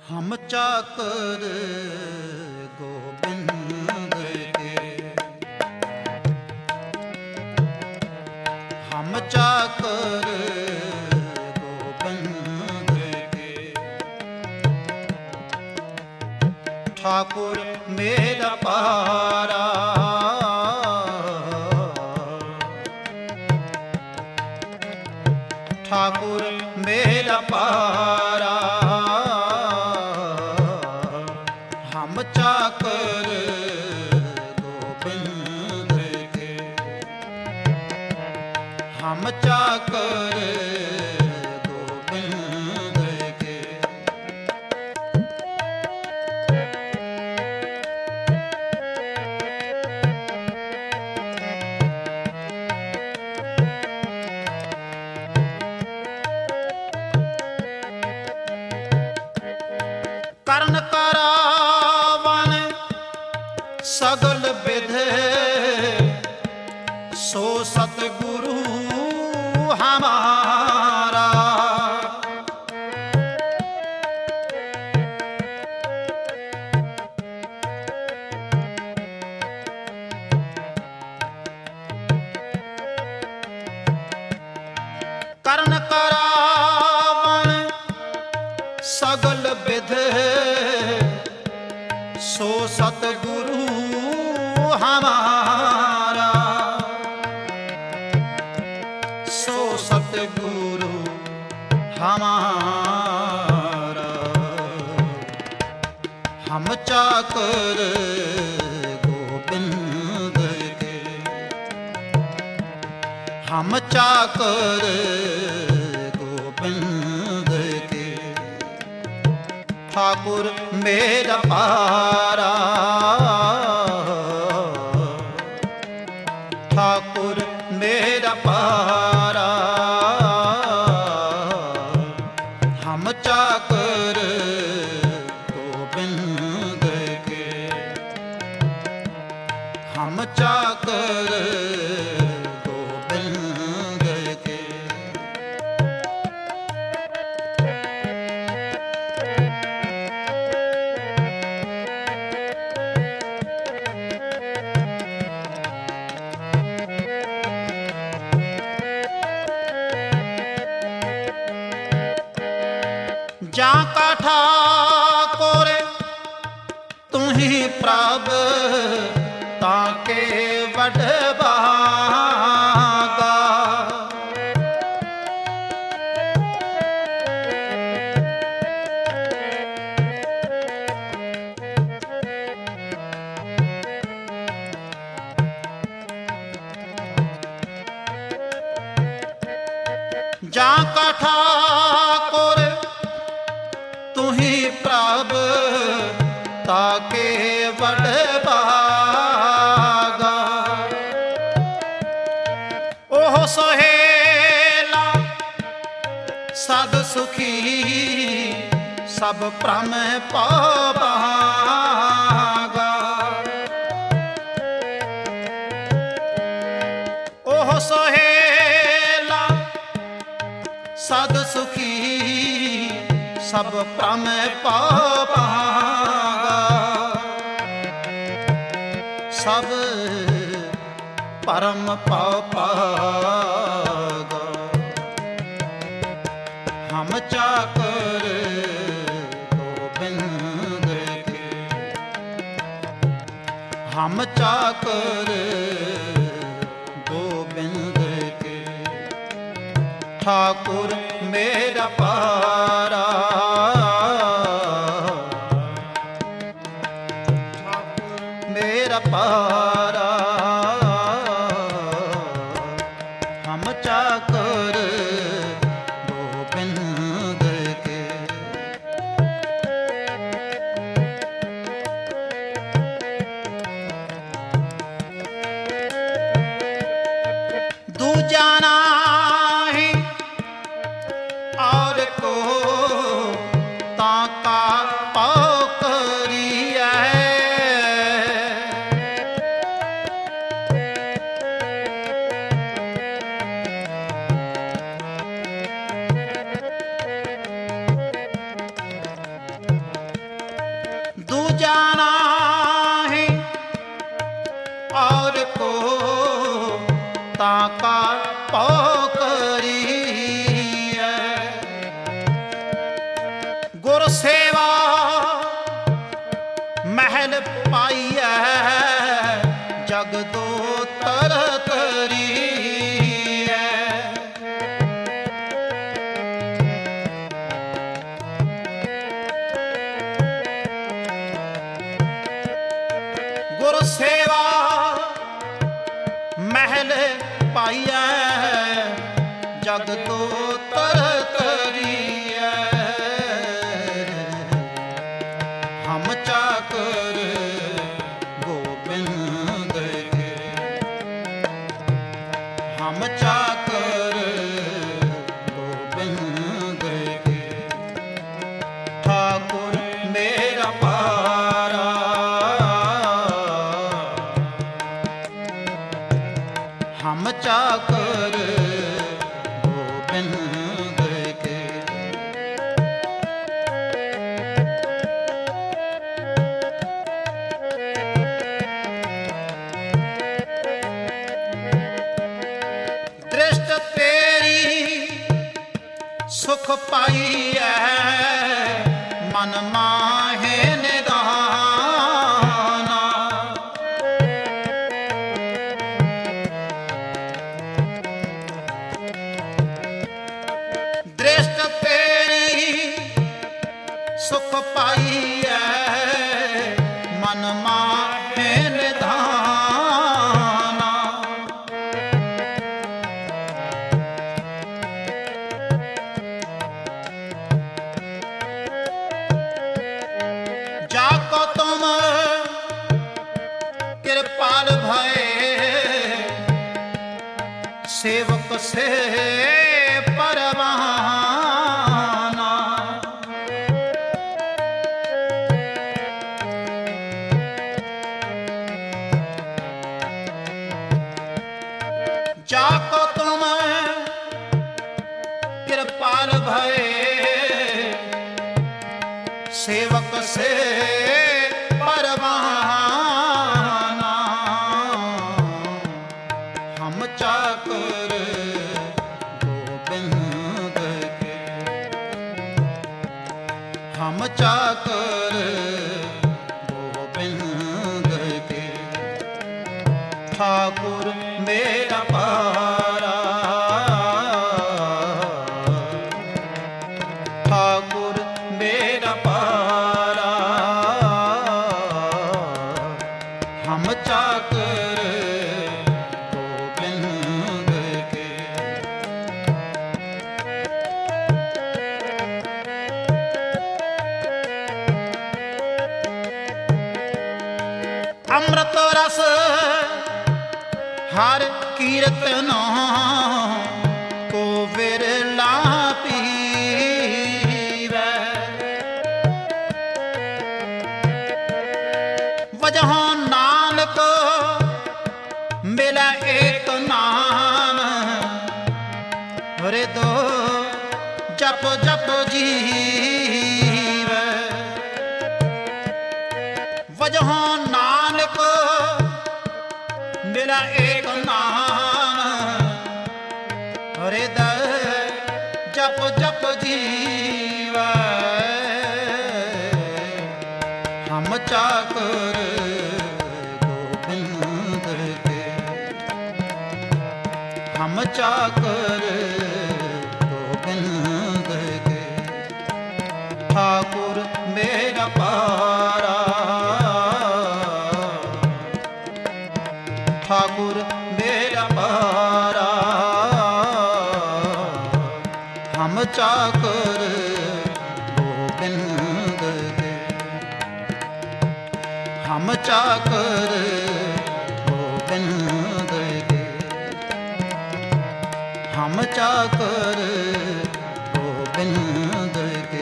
हम चाकर गोविंद के, हम चाकर गोविंद के। ठाकुर मेरा पारा, ठाकुर मेरा पारा। हम चाकर गोविंद के, हम चाकर गोविंद के। करण करावन सगल विध, सो सतगुरु हमारा। करण करावन सगल विध, सो सतगुरु हमारा। सो सतगुरु हमारा। हम चाकर गोविंद के, हम चाकर गोविंद के। ठाकुर मेरा पारा, ठाकुर मेरा पारा। हम चाकर गोविंद के, हम चाकर गोविंद के। जाका ठाकुर तुम्ही प्रभ, ताके वड भागा। जाका ठाकुर तुही प्रभ, ताके वड भागा। ओह सोहेला सद सुखी, सब प्रम पागा। ओह सोहेला सद सुखी, सब प्रम पागा। सब परम पागा। हम चाकर गोविंद के, हम चाकर गोविंद के। ठाकुर मेरा पारा, मेरा पारा। हम चाकर गोविंद के। दूजा नाही और पाइया जग तो तरतरिया हम चाकर गोबिंद के हम चाकर गोबिंद के ठाकुर मेरा पारा हम चाकर गोबिंद के दृष्ट तेरी सुख पाइए मन माहे निदाना दृष्ट तेरी सुख पाइए मन माहे निधाना जाको तुम कृपाल भय सेवक से परवाना जाको तुम कृपाल भय सेवक से परवाना हम चाकर गोबिंद के हम चाकर गोबिंद के ठाकुर मेरा पारा ठाकुर मेरा पारा हम चाकर गोबिंद के अमृत रस हर कीर्तन को विरला पीवे वजह नानक मिला एक नाम हृद जप जप जीव वजह नानक मिला एक नाम हृदय जप जप जीव हम चाकर गोबिंद के हम चाकर गोबिंद के ठाकुर मेरा पारा ठाकुर मेरा पारा हम चाकर गोबिंद के हम चाकर गोबिंद के हम चाकर गोबिंद के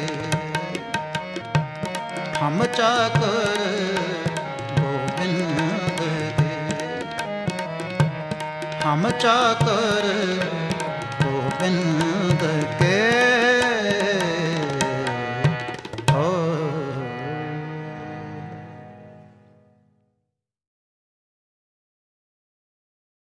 हम चाकर गोबिंद के हम चाकर गोबिंद